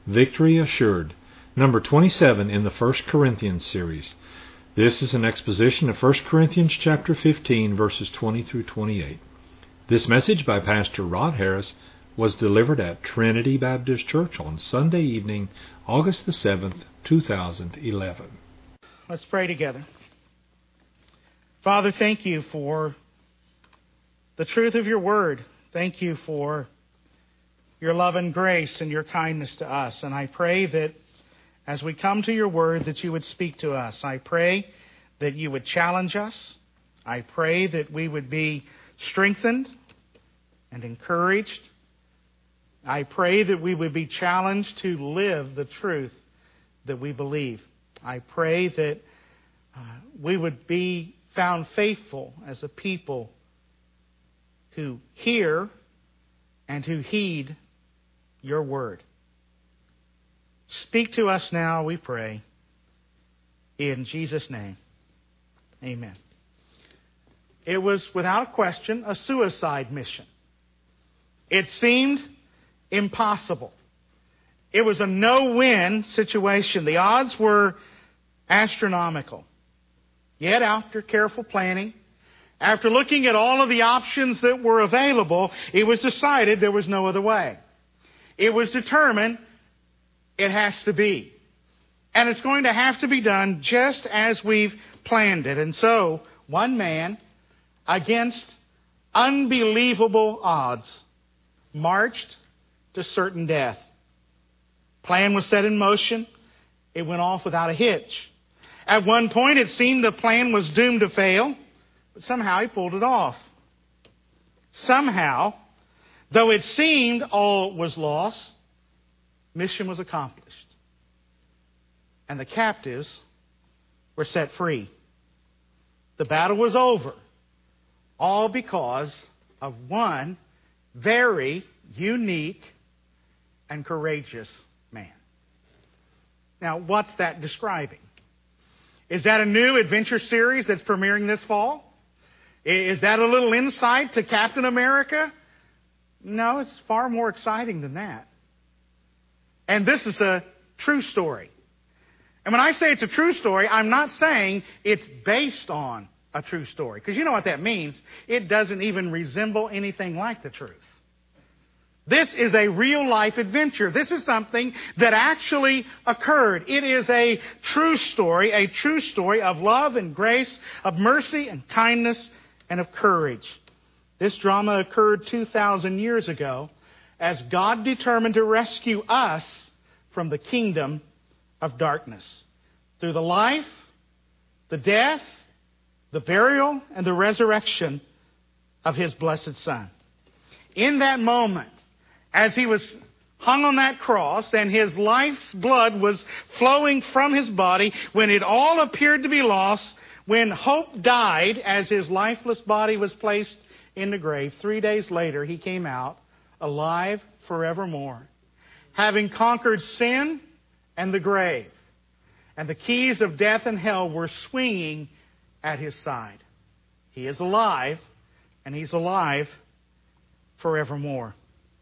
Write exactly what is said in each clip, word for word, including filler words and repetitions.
Victory Assured, number twenty-seven in the First Corinthians series. This is an exposition of First Corinthians chapter fifteen, verses twenty through twenty-eight. This message by Pastor Rod Harris was delivered at Trinity Baptist Church on Sunday evening, August the seventh, two thousand eleven. Let's pray together. Father, thank you for the truth of your word. Thank you for your love and grace and your kindness to us. And I pray that as we come to your word, that you would speak to us. I pray that you would challenge us. I pray that we would be strengthened and encouraged. I pray that we would be challenged to live the truth that we believe. I pray that uh, we would be found faithful as a people who hear and who heed your word. Speak to us now, we pray. In Jesus' name, amen. It was, without question, a suicide mission. It seemed impossible. It was a no-win situation. The odds were astronomical. Yet, after careful planning, after looking at all of the options that were available, it was decided there was no other way. It was determined it has to be. And it's going to have to be done just as we've planned it. And so, one man, against unbelievable odds, marched to certain death. Plan was set in motion. It went off without a hitch. At one point, it seemed the plan was doomed to fail, but somehow he pulled it off. Somehow, though it seemed all was lost, mission was accomplished. And the captives were set free. The battle was over, all because of one very unique and courageous man. Now, what's that describing? Is that a new adventure series that's premiering this fall? Is that a little insight to Captain America? No, it's far more exciting than that. And this is a true story. And when I say it's a true story, I'm not saying it's based on a true story. Because you know what that means. It doesn't even resemble anything like the truth. This is a real-life adventure. This is something that actually occurred. It is a true story, a true story of love and grace, of mercy and kindness, and of courage. This drama occurred two thousand years ago as God determined to rescue us from the kingdom of darkness through the life, the death, the burial, and the resurrection of His blessed Son. In that moment, as He was hung on that cross and His life's blood was flowing from His body, when it all appeared to be lost, when hope died as His lifeless body was placed in the grave, three days later He came out alive forevermore, having conquered sin and the grave. And the keys of death and hell were swinging at His side. He is alive, and He's alive forevermore.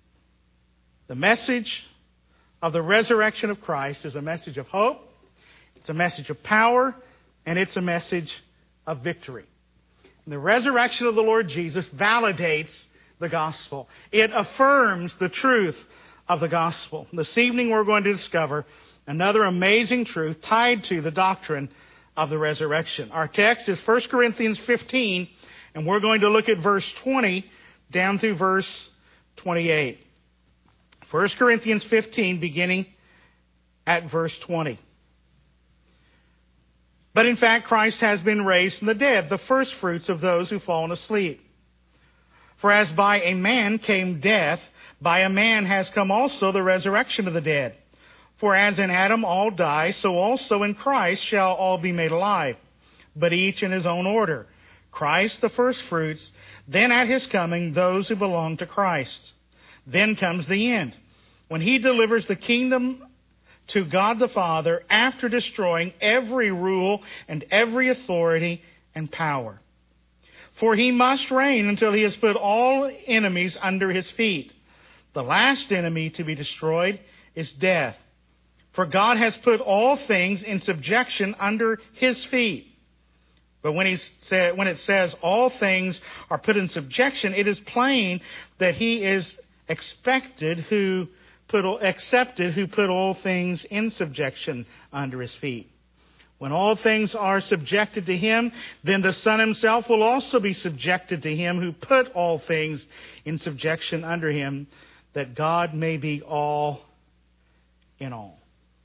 The message of the resurrection of Christ is a message of hope, it's a message of power, and it's a message of victory. And the resurrection of the Lord Jesus validates the gospel. It affirms the truth of the gospel. This evening we're going to discover another amazing truth tied to the doctrine of the resurrection. Our text is First Corinthians fifteen, and we're going to look at verse twenty down through verse twenty-eight. First Corinthians fifteen, beginning at verse twenty. But in fact, Christ has been raised from the dead, the firstfruits of those who've fallen asleep. For as by a man came death, by a man has come also the resurrection of the dead. For as in Adam all die, so also in Christ shall all be made alive, but each in his own order. Christ the firstfruits, then at His coming those who belong to Christ. Then comes the end, when He delivers the kingdom to God the Father after destroying every rule and every authority and power. For He must reign until He has put all enemies under His feet. The last enemy to be destroyed is death, For God has put all things in subjection under his feet. But when he said, when it says all things are put in subjection, it is plain that he is expected who put accepted who put all things in subjection under his feet. When all things are subjected to him, then the Son himself will also be subjected to him who put all things in subjection under him, that God may be all in all.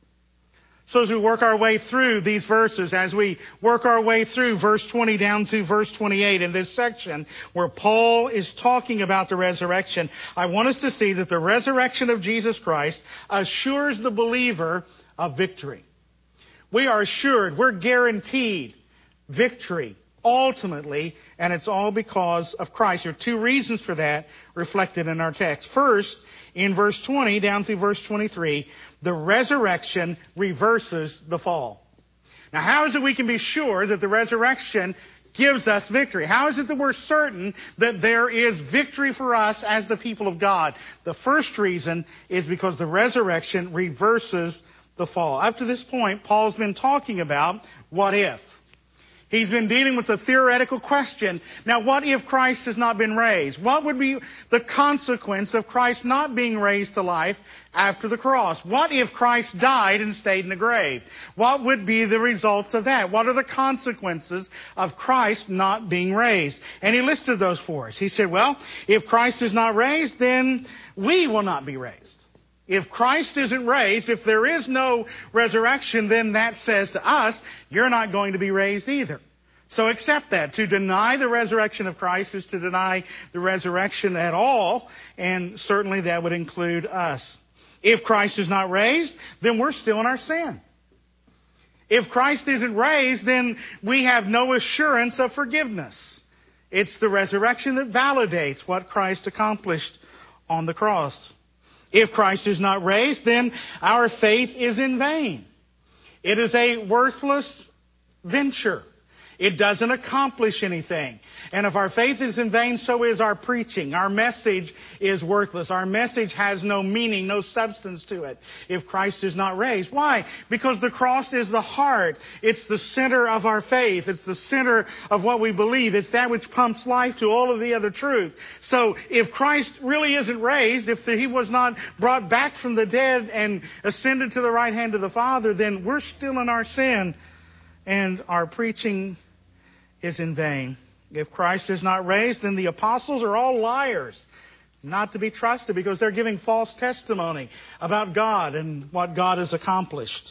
So as we work our way through these verses, as we work our way through verse twenty down to verse twenty-eight in this section where Paul is talking about the resurrection, I want us to see that the resurrection of Jesus Christ assures the believer of victory. We are assured, we're guaranteed victory ultimately, and it's all because of Christ. There are two reasons for that reflected in our text. First, in verse twenty down through verse twenty-three, the resurrection reverses the fall. Now, how is it we can be sure that the resurrection gives us victory? How is it that we're certain that there is victory for us as the people of God? The first reason is because the resurrection reverses the fall. Up to this point, Paul's been talking about what if. He's been dealing with the theoretical question. Now, what if Christ has not been raised? What would be the consequence of Christ not being raised to life after the cross? What if Christ died and stayed in the grave? What would be the results of that? What are the consequences of Christ not being raised? And he listed those for us. He said, well, if Christ is not raised, then we will not be raised. If Christ isn't raised, if there is no resurrection, then that says to us, you're not going to be raised either. So accept that. To deny the resurrection of Christ is to deny the resurrection at all, and certainly that would include us. If Christ is not raised, then we're still in our sin. If Christ isn't raised, then we have no assurance of forgiveness. It's the resurrection that validates what Christ accomplished on the cross. If Christ is not raised, then our faith is in vain. It is a worthless venture. It doesn't accomplish anything. And if our faith is in vain, so is our preaching. Our message is worthless. Our message has no meaning, no substance to it if Christ is not raised. Why? Because the cross is the heart. It's the center of our faith. It's the center of what we believe. It's that which pumps life to all of the other truth. So if Christ really isn't raised, if he was not brought back from the dead and ascended to the right hand of the Father, then we're still in our sin and our preaching is in vain. If Christ is not raised, then the apostles are all liars, not to be trusted, because they're giving false testimony about God and what God has accomplished.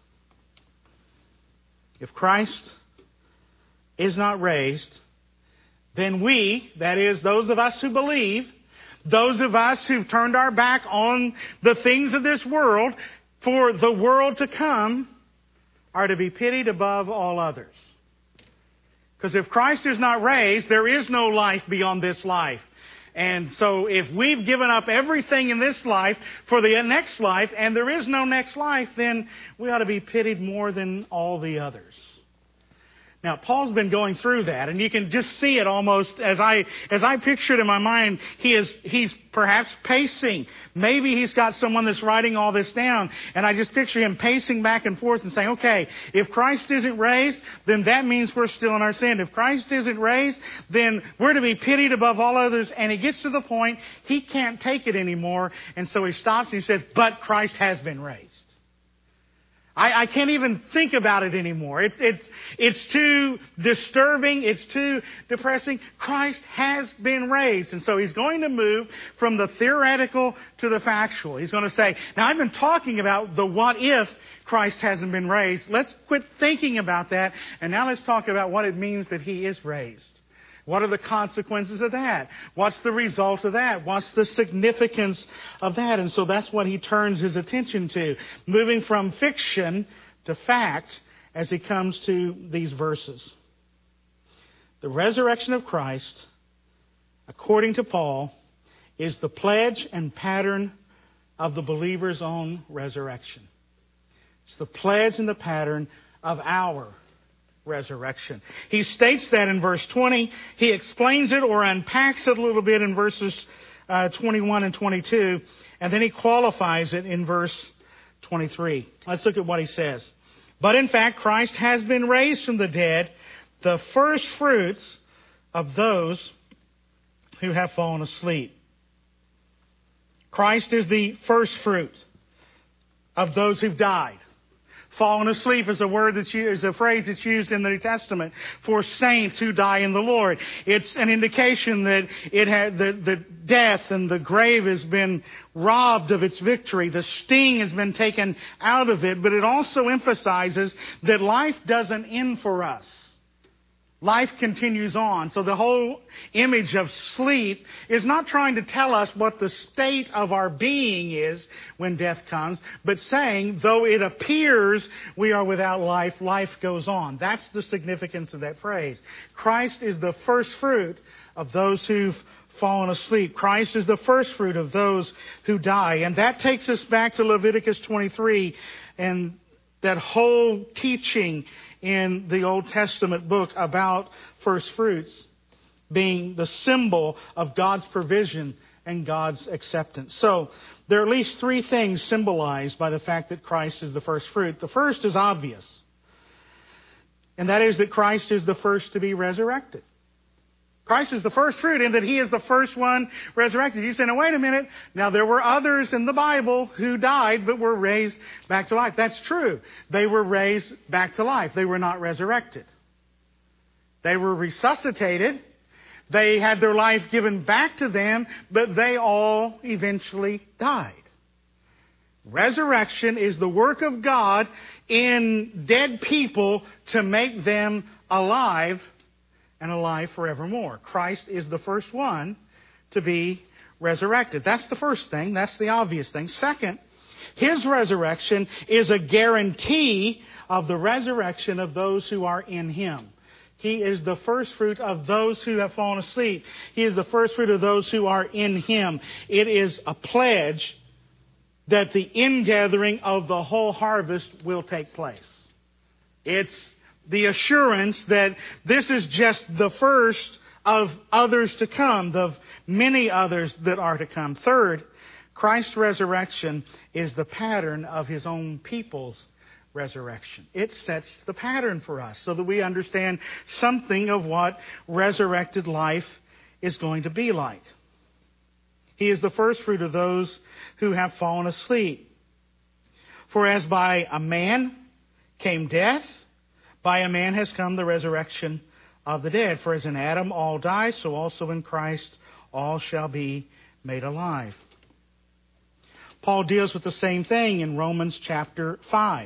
If Christ is not raised, then we, that is, those of us who believe, those of us who've turned our back on the things of this world for the world to come, are to be pitied above all others. Because if Christ is not raised, there is no life beyond this life. And so if we've given up everything in this life for the next life, and there is no next life, then we ought to be pitied more than all the others. Now, Paul's been going through that, and you can just see it almost as I as I picture it in my mind. He is he's perhaps pacing. Maybe he's got someone that's writing all this down, and I just picture him pacing back and forth and saying, okay, if Christ isn't raised, then that means we're still in our sin. If Christ isn't raised, then we're to be pitied above all others. And he gets to the point he can't take it anymore, and so he stops and he says, but Christ has been raised. I, I can't even think about it anymore. It's, it's, it's too disturbing. It's too depressing. Christ has been raised. And so he's going to move from the theoretical to the factual. He's going to say, now I've been talking about the what if Christ hasn't been raised. Let's quit thinking about that. And now let's talk about what it means that he is raised. What are the consequences of that? What's the result of that? What's the significance of that? And so that's what he turns his attention to, moving from fiction to fact as he comes to these verses. The resurrection of Christ, according to Paul, is the pledge and pattern of the believer's own resurrection. It's the pledge and the pattern of our resurrection. He states that in verse twenty. He explains it or unpacks it a little bit in verses uh, twenty-one and twenty-two. And then he qualifies it in verse twenty-three. Let's look at what he says. But in fact, Christ has been raised from the dead, the first fruits of those who have fallen asleep. Christ is the first fruit of those who've died. Fallen asleep is a word that's used, is a phrase that's used in the New Testament for saints who die in the Lord. It's an indication that it had the, the death and the grave has been robbed of its victory. The sting has been taken out of it, but it also emphasizes that life doesn't end for us. Life continues on. So the whole image of sleep is not trying to tell us what the state of our being is when death comes, but saying, though it appears we are without life, life goes on. That's the significance of that phrase. Christ is the first fruit of those who've fallen asleep. Christ is the first fruit of those who die. And that takes us back to Leviticus twenty-three and that whole teaching in the Old Testament book about first fruits being the symbol of God's provision and God's acceptance. So there are at least three things symbolized by the fact that Christ is the first fruit. The first is obvious, and that is that Christ is the first to be resurrected. Christ is the first fruit in that He is the first one resurrected. You say, now wait a minute. Now there were others in the Bible who died but were raised back to life. That's true. They were raised back to life. They were not resurrected. They were resuscitated. They had their life given back to them, but they all eventually died. Resurrection is the work of God in dead people to make them alive and alive forevermore. Christ is the first one to be resurrected. That's the first thing. That's the obvious thing. Second, His resurrection is a guarantee of the resurrection of those who are in Him. He is the first fruit of those who have fallen asleep. He is the first fruit of those who are in Him. It is a pledge that the ingathering of the whole harvest will take place. It's the assurance that this is just the first of others to come, of many others that are to come. Third, Christ's resurrection is the pattern of His own people's resurrection. It sets the pattern for us so that we understand something of what resurrected life is going to be like. He is the first fruit of those who have fallen asleep. For as by a man came death, by a man has come the resurrection of the dead. For as in Adam all die, so also in Christ all shall be made alive. Paul deals with the same thing in Romans chapter five.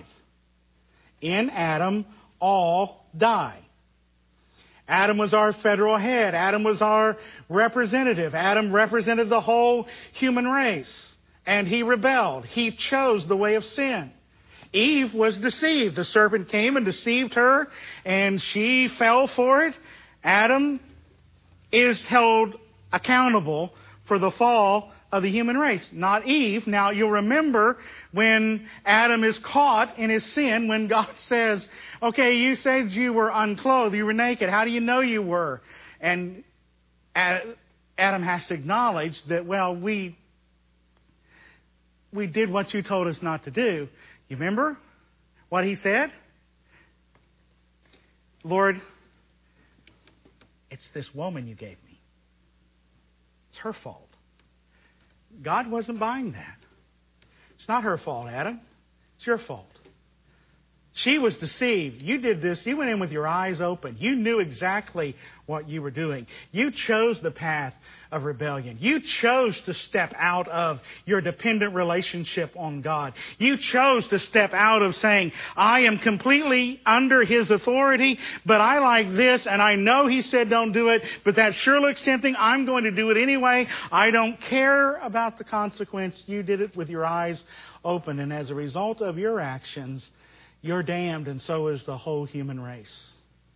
In Adam all die. Adam was our federal head. Adam was our representative. Adam represented the whole human race. And he rebelled. He chose the way of sin. Eve was deceived. The serpent came and deceived her, and she fell for it. Adam is held accountable for the fall of the human race, not Eve. Now, you'll remember when Adam is caught in his sin, when God says, okay, you said you were unclothed, you were naked. How do you know you were? And Adam has to acknowledge that, well, we, we did what you told us not to do. You remember what he said? Lord, it's this woman you gave me. It's her fault. God wasn't buying that. It's not her fault, Adam. It's your fault. She was deceived. You did this. You went in with your eyes open. You knew exactly what you were doing. You chose the path of rebellion. You chose to step out of your dependent relationship on God. You chose to step out of saying, I am completely under His authority, but I like this, and I know He said don't do it, but that sure looks tempting. I'm going to do it anyway. I don't care about the consequence. You did it with your eyes open, and as a result of your actions, you're damned, and so is the whole human race.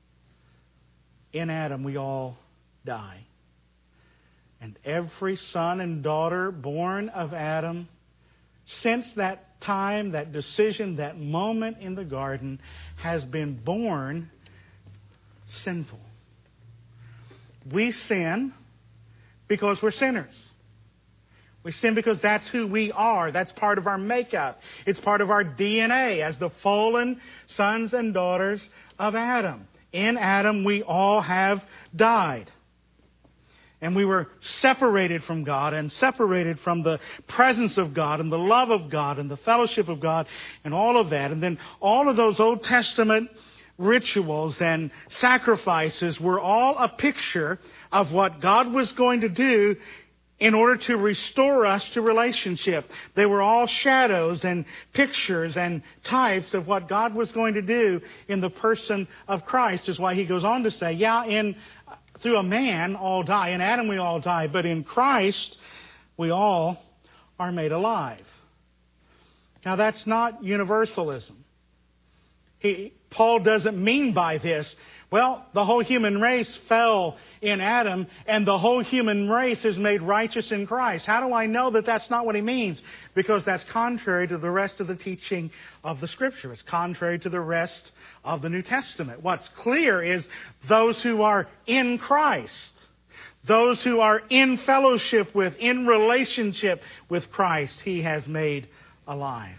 In Adam, we all die. And every son and daughter born of Adam, since that time, that decision, that moment in the garden, has been born sinful. We sin because we're sinners. We sin because that's who we are. That's part of our makeup. It's part of our D N A as the fallen sons and daughters of Adam. In Adam, we all have died. And we were separated from God and separated from the presence of God and the love of God and the fellowship of God and all of that. And then all of those Old Testament rituals and sacrifices were all a picture of what God was going to do in order to restore us to relationship. They were all shadows and pictures and types of what God was going to do in the person of Christ, is why he goes on to say, yeah, in through a man all die. In Adam we all die, but in Christ we all are made alive. Now that's not universalism. He, Paul doesn't mean by this, well, the whole human race fell in Adam and the whole human race is made righteous in Christ. How do I know that that's not what he means? Because that's contrary to the rest of the teaching of the Scripture. It's contrary to the rest of the New Testament. What's clear is those who are in Christ, those who are in fellowship with, in relationship with Christ, he has made alive.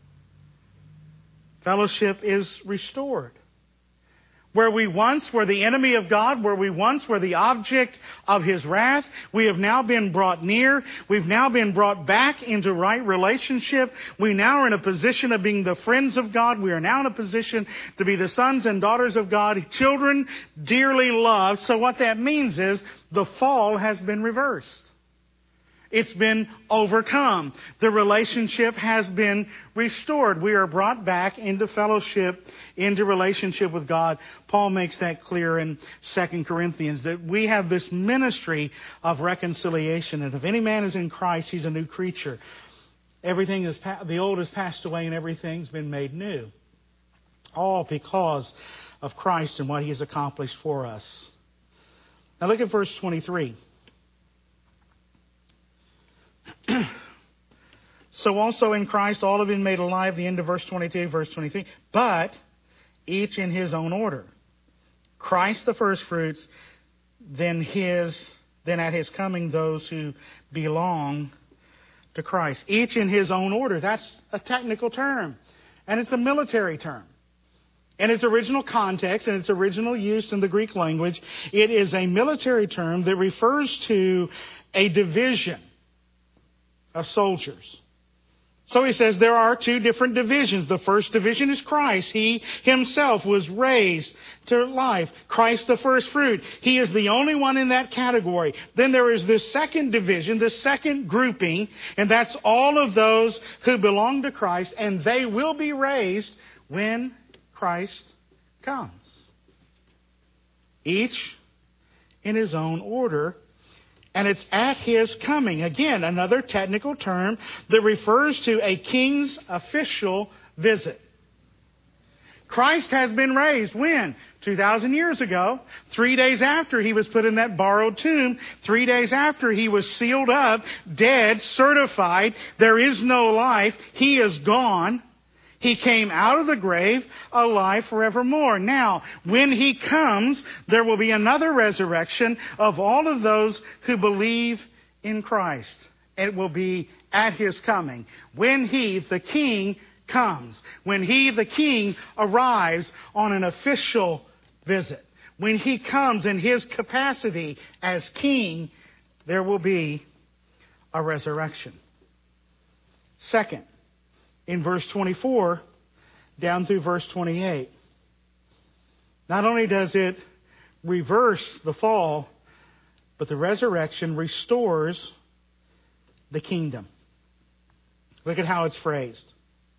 Fellowship is restored. Where we once were the enemy of God, where we once were the object of his wrath, we have now been brought near. We've now been brought back into right relationship. We now are in a position of being the friends of God. We are now in a position to be the sons and daughters of God, children dearly loved. So what that means is the fall has been reversed. It's been overcome. The relationship has been restored. We are brought back into fellowship, into relationship with God. Paul makes that clear in Second Corinthians, that we have this ministry of reconciliation. And if any man is in Christ, he's a new creature. Everything is, the old has passed away and everything's been made new. All because of Christ and what he has accomplished for us. Now look at verse twenty-three. So also in Christ all have been made alive, the end of verse twenty-two, verse twenty-three, but each in his own order. Christ the firstfruits, then his, then at his coming those who belong to Christ. Each in his own order. That's a technical term, and it's a military term. In its original context and its original use in the Greek language, it is a military term that refers to a division of soldiers. So he says there are two different divisions. The first division is Christ. He himself was raised to life. Christ the first fruit. He is the only one in that category. Then there is this second division, the second grouping, and that's all of those who belong to Christ, and they will be raised when Christ comes. Each in his own order. And it's at his coming. Again, another technical term that refers to a king's official visit. Christ has been raised when? two thousand years ago. Three days after he was put in that borrowed tomb. Three days after he was sealed up, dead, certified. There is no life. He is gone. He came out of the grave alive forevermore. Now, when he comes, there will be another resurrection of all of those who believe in Christ. It will be at his coming. When he, the king, comes. When he, the king, arrives on an official visit. When he comes in his capacity as king, there will be a resurrection. Second, in verse twenty-four, down through verse twenty-eight. Not only does it reverse the fall, but the resurrection restores the kingdom. Look at how it's phrased.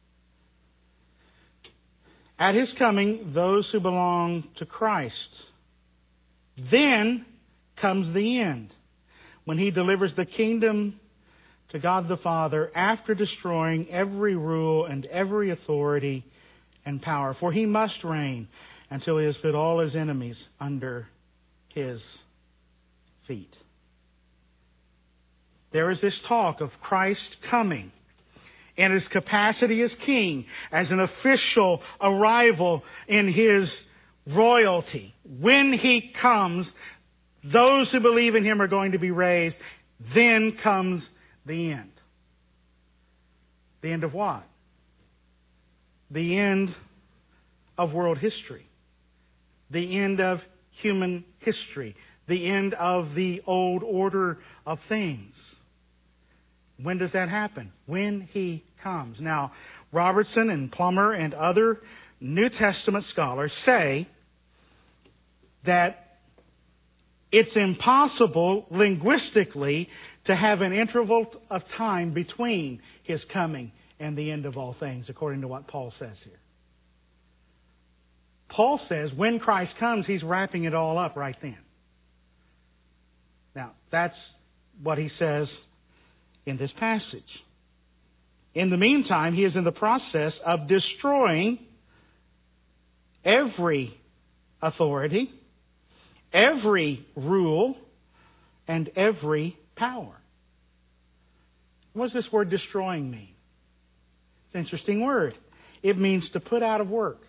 At his coming, those who belong to Christ. Then comes the end, when he delivers the kingdom to God the Father after destroying every rule and every authority and power. For he must reign until he has put all his enemies under his feet. There is this talk of Christ coming in his capacity as king, as an official arrival in his royalty. When he comes, those who believe in him are going to be raised. Then comes the end. The end of what? The end of world history. The end of human history. The end of the old order of things. When does that happen? When He comes. Now, Robertson and Plummer and other New Testament scholars say that it's impossible linguistically to have an interval of time between His coming and the end of all things, according to what Paul says here. Paul says when Christ comes, He's wrapping it all up right then. Now, that's what he says in this passage. In the meantime, He is in the process of destroying every authority, every rule, and every power. What does this word destroying mean? It's an interesting word. It means to put out of work.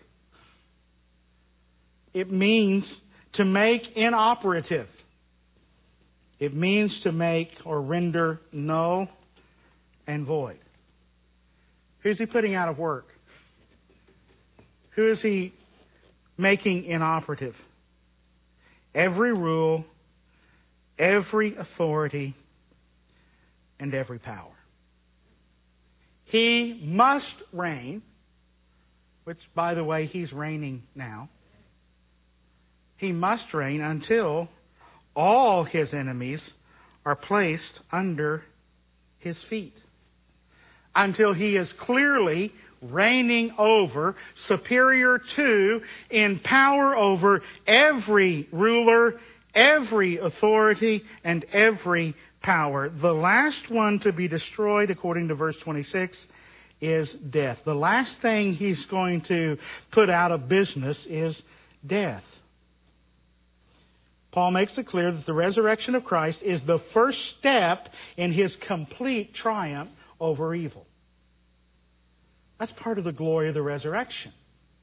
It means to make inoperative. It means to make or render null and void. Who's He putting out of work? Who is He making inoperative? Every rule, every authority, and every power. He must reign, which, by the way, He's reigning now. He must reign until all His enemies are placed under His feet. Until He is clearly reigning over, superior to, in power over every ruler, every authority, and every power. The last one to be destroyed, according to verse twenty-six, is death. The last thing He's going to put out of business is death. Paul makes it clear that the resurrection of Christ is the first step in His complete triumph over evil. That's part of the glory of the resurrection.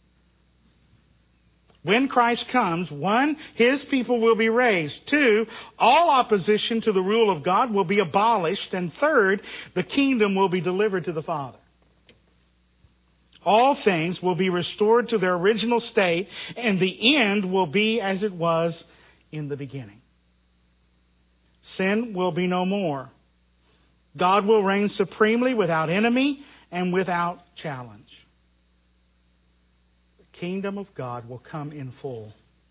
When Christ comes, one, His people will be raised. Two, all opposition to the rule of God will be abolished. And third, the kingdom will be delivered to the Father. All things will be restored to their original state, and the end will be as it was in the beginning. Sin will be no more. God will reign supremely without enemy and without challenge. The kingdom of God will come in full.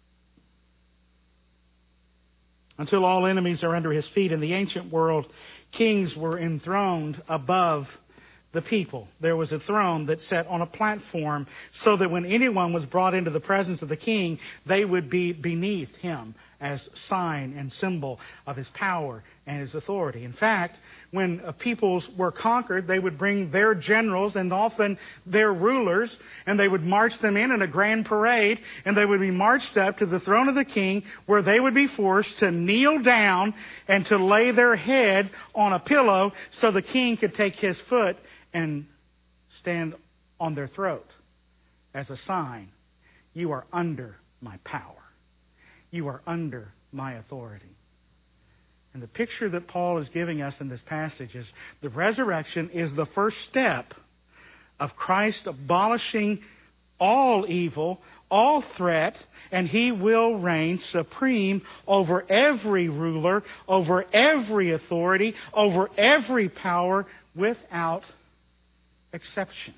Until all enemies are under His feet. In the ancient world, kings were enthroned above the people. There was a throne that sat on a platform so that when anyone was brought into the presence of the king, they would be beneath him as sign and symbol of his power and his authority. In fact, when peoples were conquered, they would bring their generals and often their rulers, and they would march them in in a grand parade, and they would be marched up to the throne of the king, where they would be forced to kneel down and to lay their head on a pillow so the king could take his foot and stand on their throat as a sign. You are under my power. You are under my authority. And the picture that Paul is giving us in this passage is the resurrection is the first step of Christ abolishing all evil, all threat, and He will reign supreme over every ruler, over every authority, over every power without exception.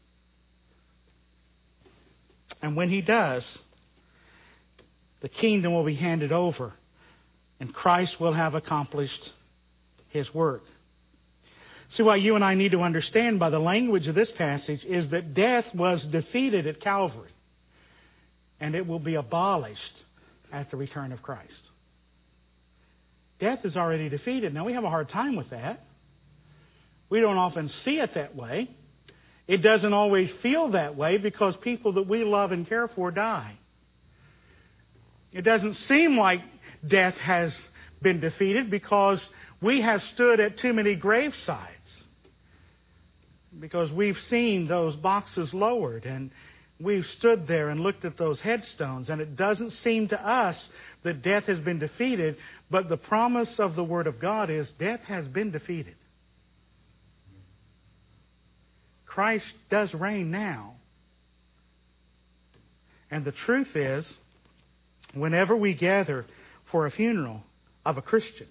And when He does, the kingdom will be handed over, and Christ will have accomplished His work. See, what you and I need to understand by the language of this passage is that death was defeated at Calvary, and it will be abolished at the return of Christ. Death is already defeated. Now, we have a hard time with that. We don't often see it that way. It doesn't always feel that way because people that we love and care for die. It doesn't seem like death has been defeated because we have stood at too many gravesides. Because we've seen those boxes lowered and we've stood there and looked at those headstones, and it doesn't seem to us that death has been defeated, but the promise of the Word of God is death has been defeated. Christ does reign now. And the truth is, whenever we gather for a funeral of a Christian,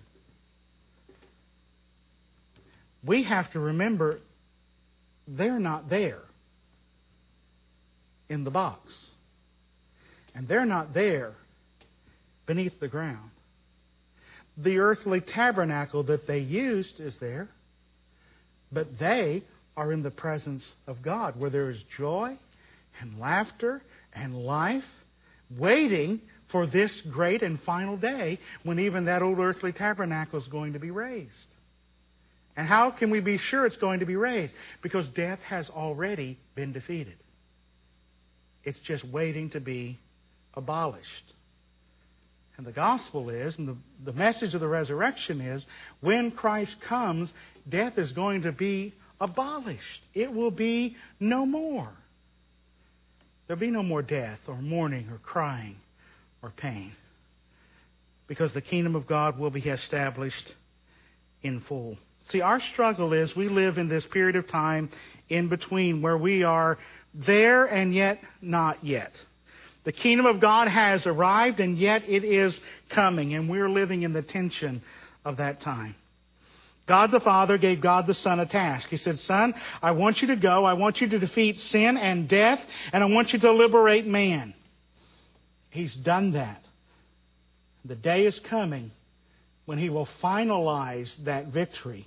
we have to remember they're not there in the box. And they're not there beneath the ground. The earthly tabernacle that they used is there, but they are in the presence of God, where there is joy and laughter and life, waiting for this great and final day when even that old earthly tabernacle is going to be raised. And how can we be sure it's going to be raised? Because death has already been defeated. It's just waiting to be abolished. And the gospel is, and the, the message of the resurrection is, when Christ comes, death is going to be abolished. It will be no more. There'll be no more death or mourning or crying or pain, because the kingdom of God will be established in full. See, our struggle is we live in this period of time in between where we are there and yet not yet. The kingdom of God has arrived and yet it is coming, and we're living in the tension of that time. God the Father gave God the Son a task. He said, Son, I want you to go. I want you to defeat sin and death, and I want you to liberate man. He's done that. The day is coming when He will finalize that victory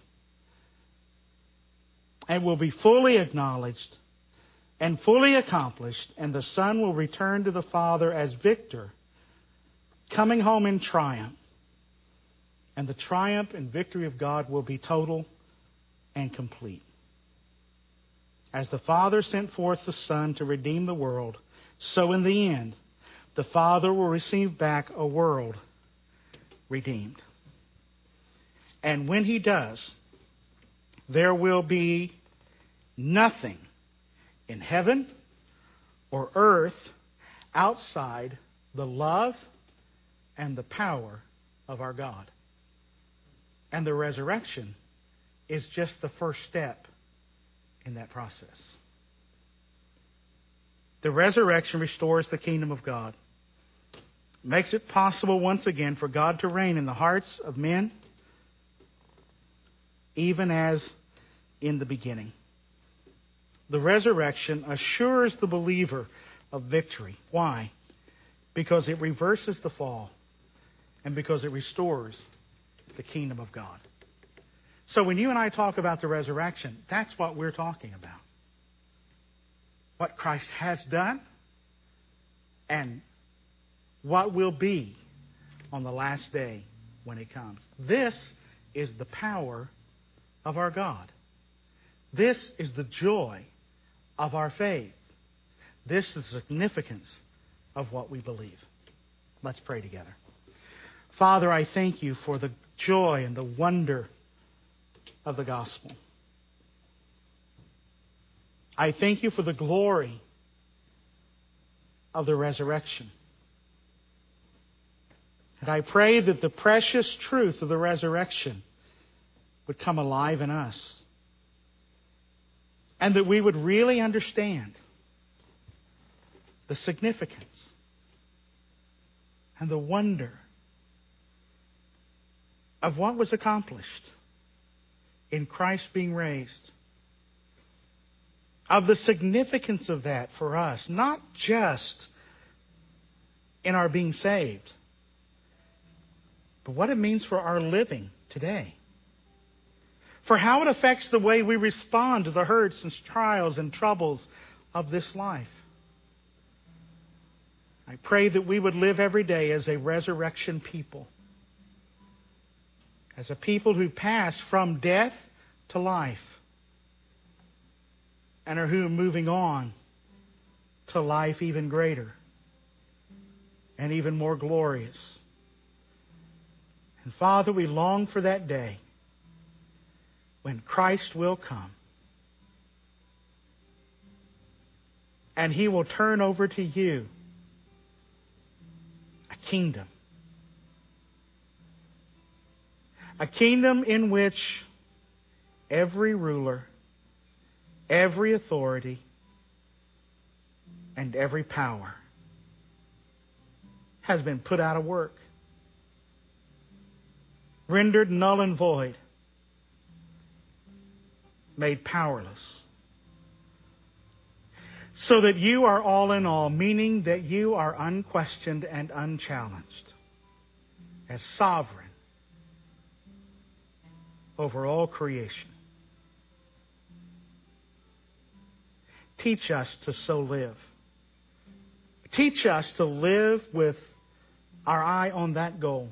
and will be fully acknowledged and fully accomplished, and the Son will return to the Father as victor, coming home in triumph. And the triumph and victory of God will be total and complete. As the Father sent forth the Son to redeem the world, so in the end, the Father will receive back a world redeemed. And when He does, there will be nothing in heaven or earth outside the love and the power of our God. And the resurrection is just the first step in that process. The resurrection restores the kingdom of God. Makes it possible once again for God to reign in the hearts of men, even as in the beginning. The resurrection assures the believer of victory. Why? Because it reverses the fall and because it restores the kingdom of God. So when you and I talk about the resurrection, that's what we're talking about. What Christ has done and what will be on the last day when He comes. This is the power of our God. This is the joy of our faith. This is the significance of what we believe. Let's pray together. Father, I thank You for the joy and the wonder of the gospel. I thank You for the glory of the resurrection. And I pray that the precious truth of the resurrection would come alive in us. And that we would really understand the significance and the wonder of what was accomplished in Christ being raised. Of the significance of that for us, not just in our being saved, but what it means for our living today. For how it affects the way we respond to the hurts and trials and troubles of this life. I pray that we would live every day as a resurrection people. As a people who pass from death to life. And are who are moving on to life even greater. And even more glorious. And Father, we long for that day when Christ will come. And He will turn over to You a kingdom. A kingdom in which every ruler, every authority and every power has been put out of work, rendered null and void, made powerless. So that you are all in all, meaning that you are unquestioned and unchallenged as sovereign over all creation. Teach us to so live. Teach us to live with our eye on that goal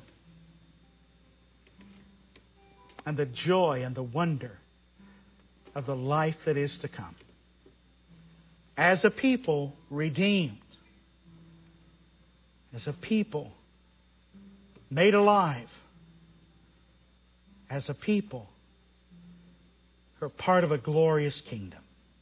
and the joy and the wonder of the life that is to come. As a people redeemed, as a people made alive, as a people who are part of a glorious kingdom.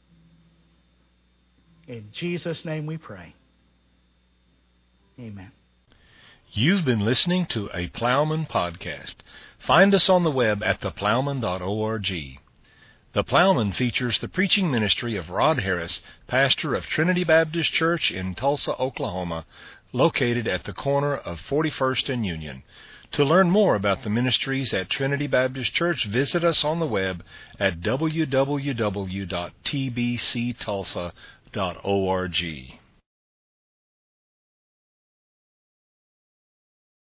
In Jesus' name we pray. Amen. You've been listening to a Plowman podcast. Find us on the web at the plowman dot org. The Plowman features the preaching ministry of Rod Harris, pastor of Trinity Baptist Church in Tulsa, Oklahoma, located at the corner of forty-first and Union. To learn more about the ministries at Trinity Baptist Church, visit us on the web at w w w dot t b c tulsa dot org.